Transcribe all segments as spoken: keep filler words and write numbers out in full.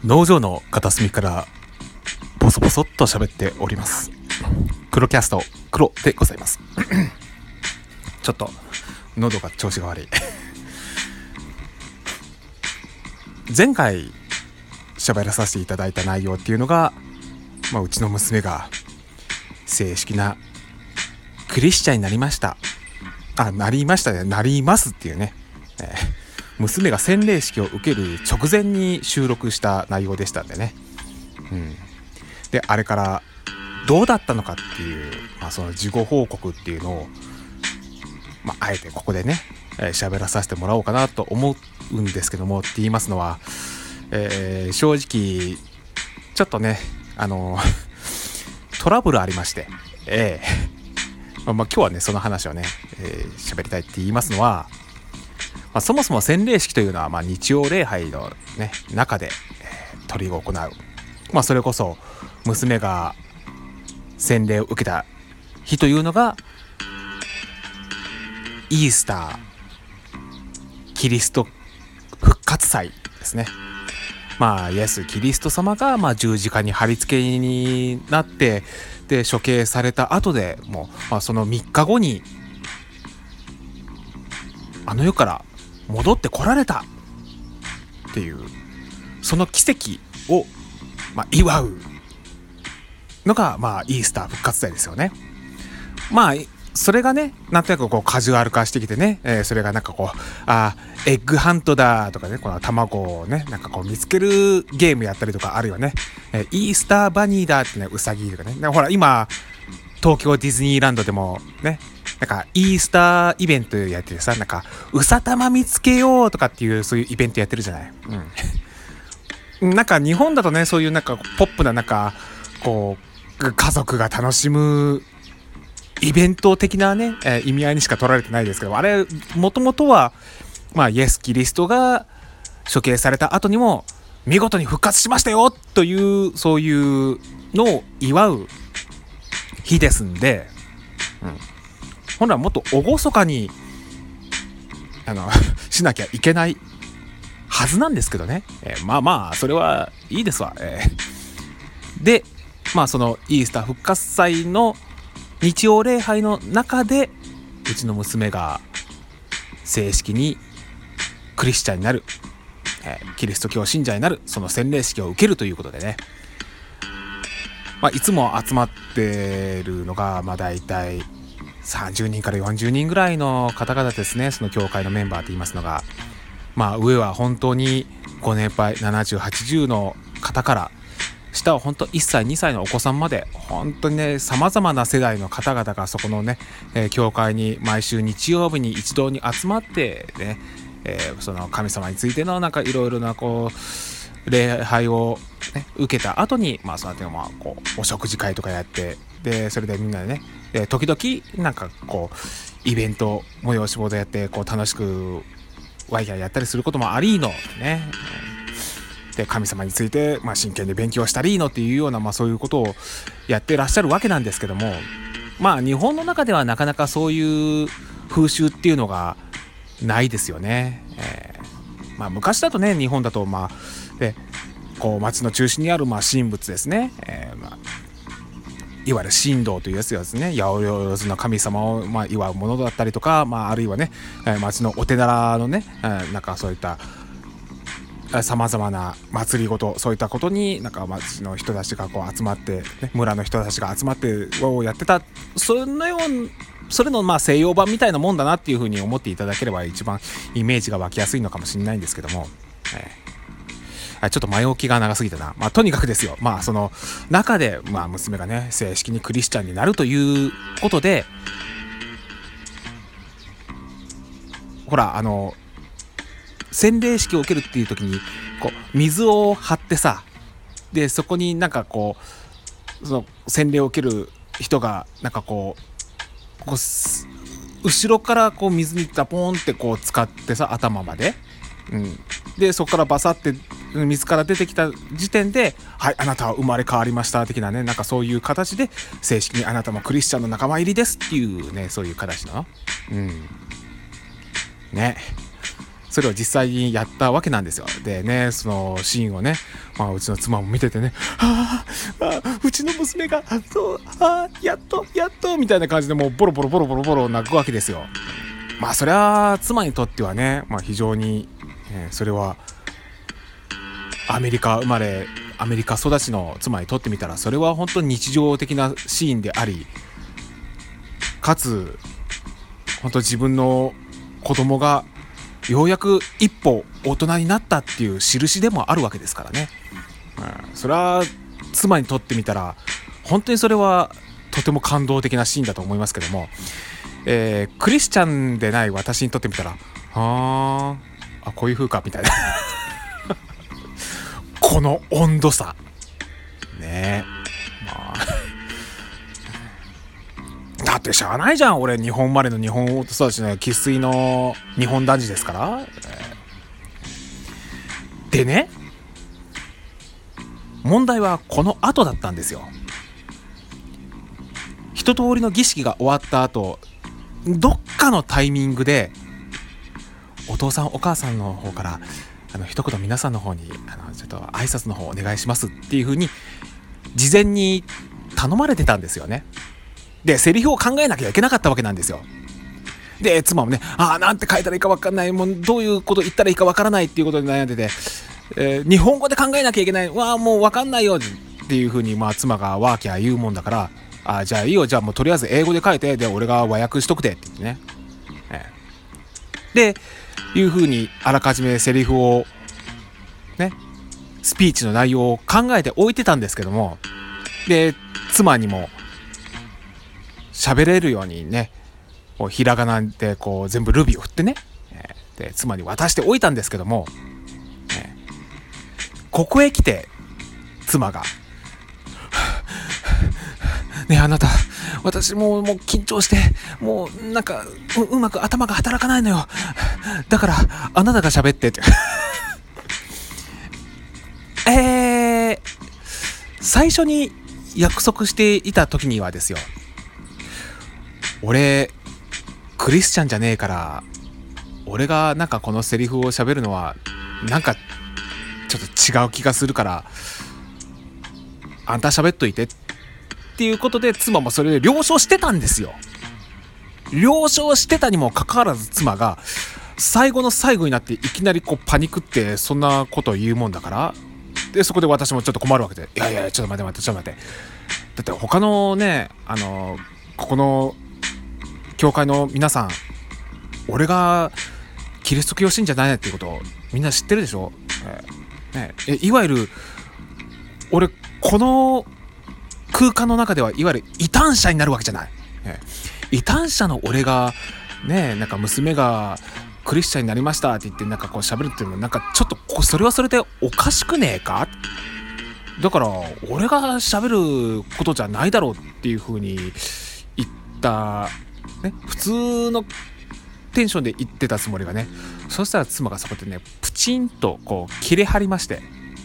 農場の片隅からボソボソっと喋っております。黒キャスト黒でございます。ちょっと喉が調子が悪い。前回喋らさせていただいた内容っていうのが、まあ、うちの娘が正式なクリスチャンになりました。あ、なりましたね。なりますっていうね、えー、娘が洗礼式を受ける直前に収録した内容でしたんでね。うん、で、あれからどうだったのかっていう、まあ、その事後報告っていうのを、まあ、あえてここでね喋、えー、らさせてもらおうかなと思うんですけども、って言いますのは、えー、正直ちょっとねあのトラブルありまして、えーまあ、まあ今日はねその話をね喋、えー、りたいって言いますのは、まあ、そもそも洗礼式というのは、まあ、日曜礼拝の、ね、中で、えー、取り行う、まあ、それこそ娘が洗礼を受けた日というのがイースターキリスト復活祭ですね。まあイエスキリスト様がまあ十字架に貼り付けになってで処刑された後でもう、まあ、そのみっかごにあの世から戻ってこられたっていうその奇跡を、まあ、祝うのが、まあ、イースター復活祭ですよね。まあそれがねなんとなくこうカジュアル化してきてね、えー、それがなんかこうあエッグハントだとかね、この卵をねなんかこう見つけるゲームやったりとか、あるいはね、えー、イースターバニーだってね、ウサギとかね、ほら今東京ディズニーランドでもねなんかイースターイベントやっててさ、なんかうさたま見つけようとかっていうそういうイベントやってるじゃない。うん、なんか日本だとねそういうなんかポップななんかこう家族が楽しむイベント的なね、えー、意味合いにしか取られてないですけど、あれもともとはまあイエスキリストが処刑された後にも見事に復活しましたよというそういうのを祝う日ですんで、うん、本来はもっと厳かにあのしなきゃいけないはずなんですけどね、えー、まあまあそれはいいですわ、えー、でまあそのイースター復活祭の日曜礼拝の中でうちの娘が正式にクリスチャンになる、えー、キリスト教信者になるその洗礼式を受けるということでね、まあ、いつも集まってるのがまあだいたいさんじゅうにんからよんじゅうにんぐらいの方々ですね。その教会のメンバーと言いますのが、まあ上は本当にご年配ななじゅうはちじゅうの方から下は本当いっさいにさいのお子さんまで本当にねさまざまな世代の方々がそこのね、えー、教会に毎週日曜日に一堂に集まってね、えー、その神様についてのなんかいろいろなこう礼拝を、ね、受けた後にまあその後まあこうお食事会とかやって、でそれでみんなでねで時々なんかこうイベント催し物やってこう楽しくワイヤーやったりすることもありのね、で神様について、まあ、真剣に勉強したりのっていうような、まあ、そういうことをやってらっしゃるわけなんですけども、まあ日本の中ではなかなかそういう風習っていうのがないですよね。えーまあ、昔だとね日本だとまあでこう町の中心にあるまあ神仏ですね、えーまあ、いわゆる神道というやつですね、八百万の神様をまあ祝うものだったりとか、まあ、あるいはね町のお寺のねなんかそういったさまざまな祭りごと、そういったことになんか町の人たちがこう集まって、ね、村の人たちが集まってをやってた、そのようそれのまあ西洋版みたいなもんだなっていうふうに思っていただければ一番イメージが湧きやすいのかもしれないんですけども、えー、ちょっと前置きが長すぎたな。まあとにかくですよ、まあその中でまあ娘がね正式にクリスチャンになるということで、ほらあの洗礼式を受けるっていう時にこう水を張ってさ、でそこになんかこうその洗礼を受ける人がなんかこうこう後ろからこう水にダポーンってこう使ってさ頭まで、うん、でそこからバサって水から出てきた時点ではいあなたは生まれ変わりました的なね、なんかそういう形で正式にあなたもクリスチャンの仲間入りですっていうね、そういう形のうんねそれを実際にやったわけなんですよ。でね、そのシーンをね、まあ、うちの妻も見ててね、ああ、うちの娘がそう、あやっとやっとみたいな感じでもうボロボロボロボロボロ泣くわけですよ。まあそれは妻にとってはね、まあ、非常に、えー、それはアメリカ生まれアメリカ育ちの妻にとってみたら、それは本当に日常的なシーンであり、かつ本当自分の子供がようやく一歩大人になったっていう印でもあるわけですからね、うん、それは妻にとってみたら本当にそれはとても感動的なシーンだと思いますけども、えー、クリスチャンでない私にとってみたら、はーあこういう風かみたいなこの温度差ねえ、まあだってしゃあないじゃん、俺日本生まれの日本育ちの生粋の日本男児ですから、えー、でね、問題はこの後だったんですよ。一通りの儀式が終わった後、どっかのタイミングでお父さんお母さんの方からあの一言皆さんの方にあのちょっと挨拶の方お願いしますっていう風に事前に頼まれてたんですよね。でセリフを考えなきゃいけなかったわけなんですよ。で妻もね、ああなんて書いたらいいか分かんない、もうどういうこと言ったらいいか分からないっていうことで悩んでて、えー、日本語で考えなきゃいけない、わあもう分かんないよっていう風にまあ妻がワーキャー言うもんだから、あじゃあいいよ、じゃあもうとりあえず英語で書いて、で俺が和訳しとくでって言ってね、えー、でいう風にあらかじめセリフをね、スピーチの内容を考えておいてたんですけども、で妻にも喋れるようにね、こうひらがなでこう全部ルビを振ってね、えー、で妻に渡しておいたんですけども、えー、ここへ来て妻がねえあなた、私もうもう緊張してもうなんか う, うまく頭が働かないのよ、だからあなたが喋ってってえー、最初に約束していた時にはですよ、俺クリスチャンじゃねえから俺がなんかこのセリフを喋るのはなんかちょっと違う気がするからあんた喋っといてっていうことで妻もそれで了承してたんですよ。了承してたにもかかわらず妻が最後の最後になっていきなりこうパニクってそんなことを言うもんだから、でそこで私もちょっと困るわけで、いやいやちょっと待って待ってちょっと待って、だって他のねあのここの教会の皆さん、俺がキリスト教信者じゃないっていうことをみんな知ってるでしょ、えーね、えいわゆる俺この空間の中ではいわゆる異端者になるわけじゃない、えー、異端者の俺がね、なんか娘がクリスチャンになりましたって言ってなんかこう喋るっていうのなんかちょっとこそれはそれでおかしくねえか、だから俺が喋ることじゃないだろうっていう風に言ったね、普通のテンションで言ってたつもりがね、そしたら妻がそこでねプチンとこう切れ張りまして、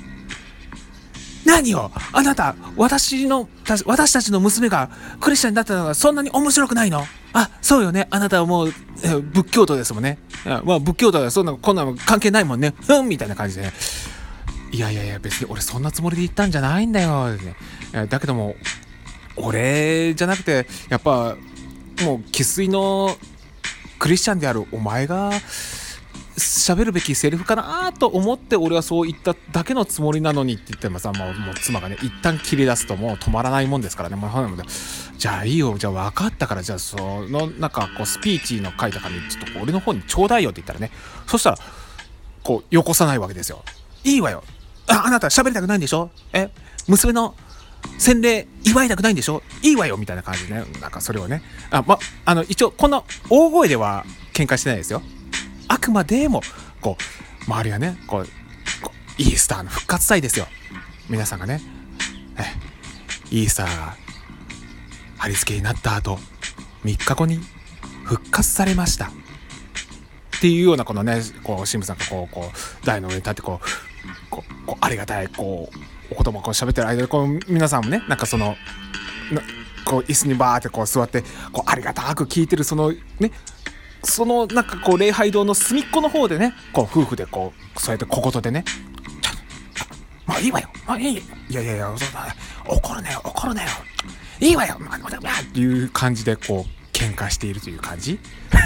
何よあなた、私の私たちの娘がクリスチャンになったのがそんなに面白くないの？あ、そうよね、あなたはもう仏教徒ですもんね、まあ、仏教徒はそんなこんなの関係ないもんね、うんみたいな感じで、ね、いやいやいや別に俺そんなつもりで言ったんじゃないんだよ、ね、だけども俺じゃなくてやっぱもう生粋のクリスチャンであるお前が喋るべきセリフかなと思って俺はそう言っただけのつもりなのにって言ってもさ、もう、もう妻がね一旦切り出すともう止まらないもんですからね、もうじゃあいいよ、じゃあ分かったからじゃあそのなんかこうスピーチの書いた紙ちょっと俺の方にちょうだいよって言ったらね、そしたらこうよこさないわけですよ。いいわよ、あ、あなた喋りたくないんでしょ、え娘の洗礼祝いたくないんでしょ、いいわよみたいな感じでね、なんかそれをね、あ、ま、あの一応こんな大声では喧嘩してないですよ。あくまでもこう周りがねこう、こうイースターの復活祭ですよ。皆さんがねえイースターが貼り付けになった後みっかごに復活されましたっていうようなこのね、こう神父さんがこうこう台の上に立ってこうこうこうありがたいこうお言葉をこう喋ってる間でこう皆さんもねなんかそのこう椅子にバーってこう座ってこうありがたく聞いてるそのねそのなんかこう礼拝堂の隅っこの方でね、こう夫婦でこうそうやって小言でね、まあいいわよ、まあいい、いやいやいや、そうだ、怒るねよ怒るねよ、いいわよ、まあまあっていう感じでこう喧嘩しているという感じ。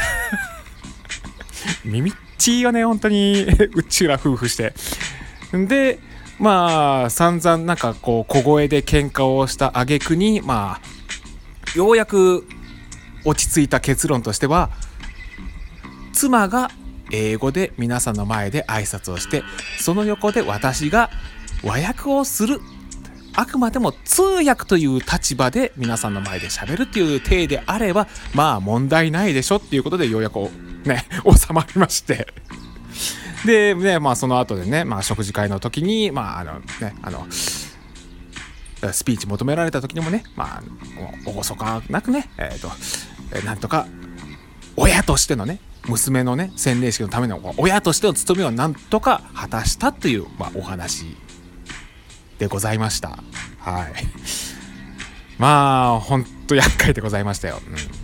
耳っちいよね本当に。うちら夫婦してで、まあ散々なんかこう小声で喧嘩をした挙句に、まあようやく落ち着いた結論としては、妻が英語で皆さんの前で挨拶をして、その横で私が和訳をする、あくまでも通訳という立場で皆さんの前で喋るっていう体であれば、まあ問題ないでしょっていうことでようやくね収まりまして、でね、まあその後でね、まあ食事会の時に、まああのね、あのスピーチ求められた時にもね、まあおごそかなくね、えっとなんとか親としてのね、娘のね洗礼式のための親としての務めをなんとか果たしたという、まあ、お話でございました。はい。まあ本当厄介でございましたよ。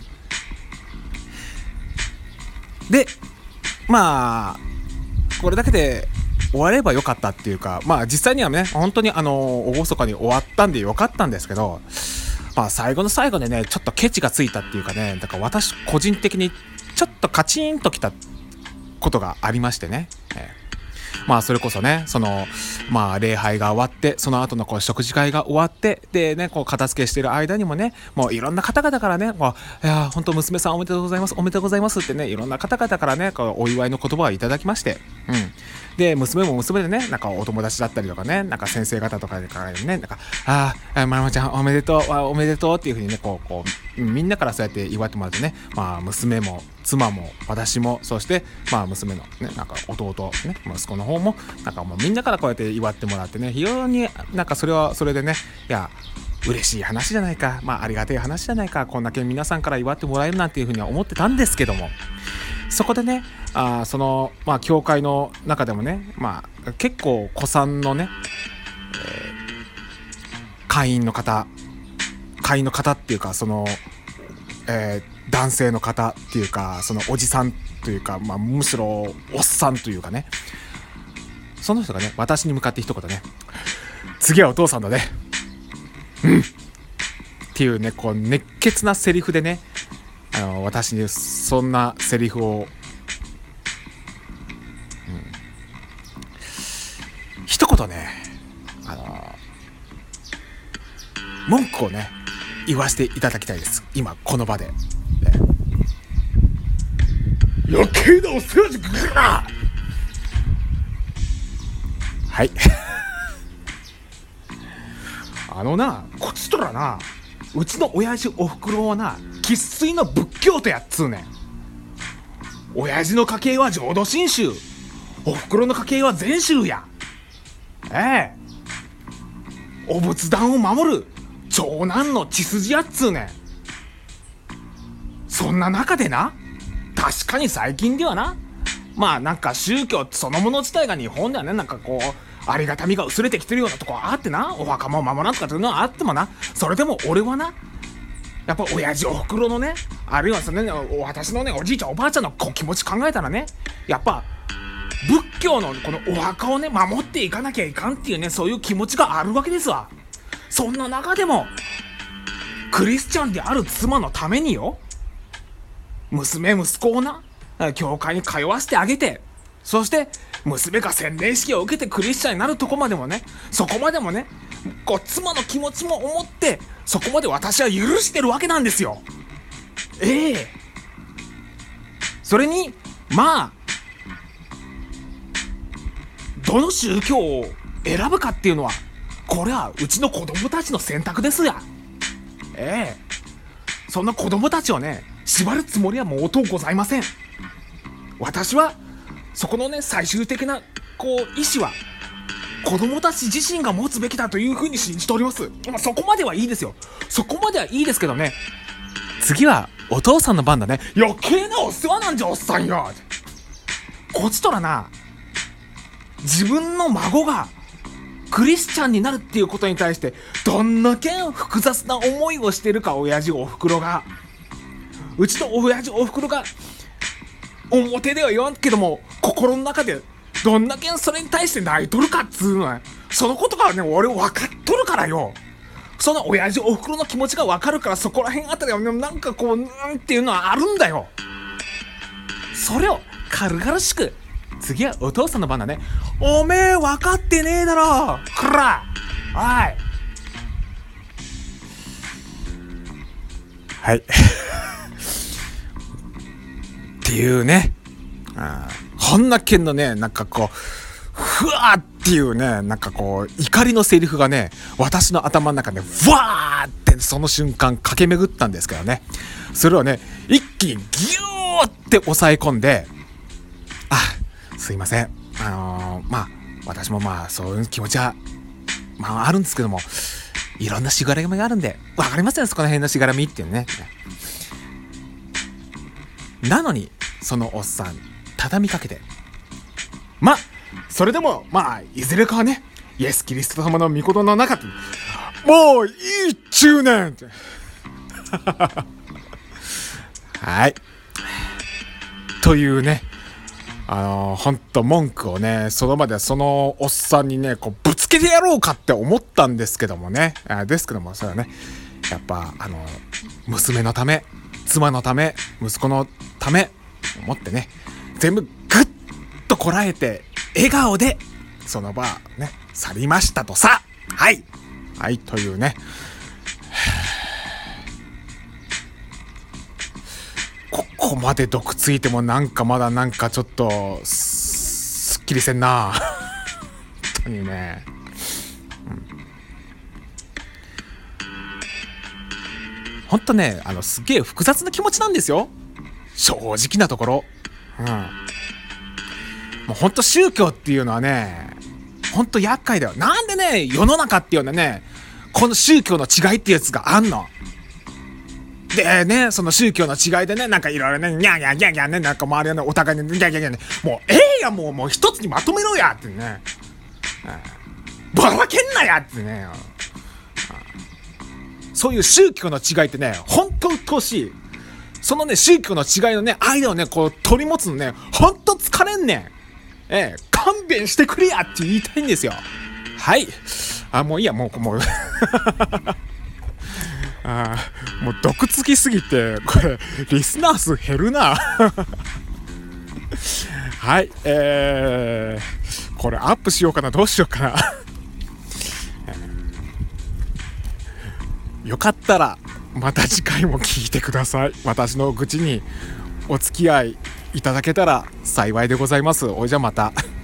うん、で、まあこれだけで終わればよかったっていうか、まあ実際にはね本当にあの厳かに終わったんでよかったんですけど、まあ最後の最後でねちょっとケチがついたっていうかね、だから私個人的にちょっとカチンときたことがありましてね、えー、まあそれこそね、そのまあ礼拝が終わって、その後のこう食事会が終わって、でねこう片付けしてる間にもね、もういろんな方々からね、こういや本当娘さんおめでとうございますおめでとうございますってね、いろんな方々からねこうお祝いの言葉をいただきまして、うん。で娘も娘でね、なんかお友達だったりとかね、なんか先生方とかからね、なんかああまなまちゃんおめでとうおめでとうっていう風にね、こうこうみんなからそうやって祝ってもらってね、まあ娘も妻も私も、そしてまあ娘のねなんか弟ね息子の方もなんかもうみんなからこうやって祝ってもらってね、非常になんかそれはそれでね、いや嬉しい話じゃないか、まあありがたい話じゃないか、こんだけ皆さんから祝ってもらえるなんていう風には思ってたんですけども、そこでね、あそのまあ教会の中でもね、まあ結構古参のね、えー、会員の方会員の方っていうか、その、えー、男性の方っていうか、そのおじさんというか、まあむしろおっさんというかね、その人がね私に向かって一言ね、次はお父さんだね、うんっていうね、こう熱血なセリフでね、あの私にそんなセリフを、うん、一言ね、あの文句をね言わせていただきたいです、今この場で、ね、余計なお世話じゃな。はいあのな、こっちとらな、うちの親父おふくろはな生粋の仏教徒やっつうねん。親父の家系は浄土真宗、おふくろの家系は禅宗や。ええお仏壇を守る長男の血筋やっつうねん。そんな中でな、確かに最近ではな、まあなんか宗教そのもの自体が日本ではね、なんかこうありがたみが薄れてきてるようなとこはあってな、お墓も守らんとかっていうのはあってもな、それでも俺はな、やっぱ親父おふくろのね、あるいはそのね、私のねおじいちゃんおばあちゃんの気持ち考えたらね、やっぱ仏教のこのお墓をね守っていかなきゃいかんっていうね、そういう気持ちがあるわけですわ。そんな中でもクリスチャンである妻のためによ、娘息子をな教会に通わせてあげて、そして娘が洗礼式を受けてクリスチャンになるとこまでもね、そこまでもね、こう妻の気持ちも思ってそこまで私は許してるわけなんですよ。ええそれにまあどの宗教を選ぶかっていうのは、これはうちの子供たちの選択ですや。ええそんな子供たちをね縛るつもりはもうとうございません。私はそこのね最終的なこう意思は子供たち自身が持つべきだというふうに信じております。まあ、そこまではいいですよ。そこまではいいですけどね、次はお父さんの番だね。余計なお世話なんじゃおっさんよ。こっちとらな、自分の孫がクリスチャンになるっていうことに対してどんだけ複雑な思いをしてるか、親父おふくろが、うちの親父おふくろが表では言わんけども心の中でどんだけそれに対して泣いとるかっつうのはそのことからね俺分かっとるからよ。その親父おふくろの気持ちが分かるからそこら辺あたりはなんかこううんっていうのはあるんだよ。それを軽々しく次はお父さんの番だね。おめえ分かってねえだろこらおいはいっていうね、あこんな件のねなんかこうふわーっていうねなんかこう怒りのセリフがね私の頭の中でわーってその瞬間駆け巡ったんですけどね、それをね一気にギューって抑え込んで、あすいませんあのー、まあ私もまあそういう気持ちはまああるんですけどもいろんなしがらみがあるんでわかりますよそこら辺のしがらみっていうね。なのにそのおっさん畳みかけて、まあそれでもまあいずれかはねイエス・キリスト様の御事の中でもういいっちゅうねんってはいというねあのー、ほんと文句をねその場でそのおっさんにねこうぶつけてやろうかって思ったんですけどもねあですけどもそれはねやっぱあのー、娘のため妻のため息子のため思ってね全部グッとこらえて笑顔でその場ね去りましたとさ。はいはいというねここまで毒ついてもなんかまだなんかちょっと す, すっきりせんな本当にね、うん、ほんとねあのすげえ複雑な気持ちなんですよ正直なところ。うんもうほんと宗教っていうのはねほんと厄介だよ。なんでね世の中っていうのはねこの宗教の違いってやつがあんのでね、その宗教の違いでねなんかいろいろねニャーニャーニャーニャーねなんか周りはねお互いにニャーニャーニャーねもうええやもうもう一つにまとめろやってね、うん、ばらけんなやってね、うん、そういう宗教の違いってねほんと鬱陶しい。そのね宗教の違いのね間をねこう取り持つのねほんと疲れんねん。ええ勘弁してくれやって言いたいんですよ。はいあもういいやもうもうあもう毒つきすぎてこれリスナー数減るなはいえー、これアップしようかなどうしようかなよかったらまた次回も聞いてください。私の愚痴にお付き合いいただけたら幸いでございます。おいじゃまた。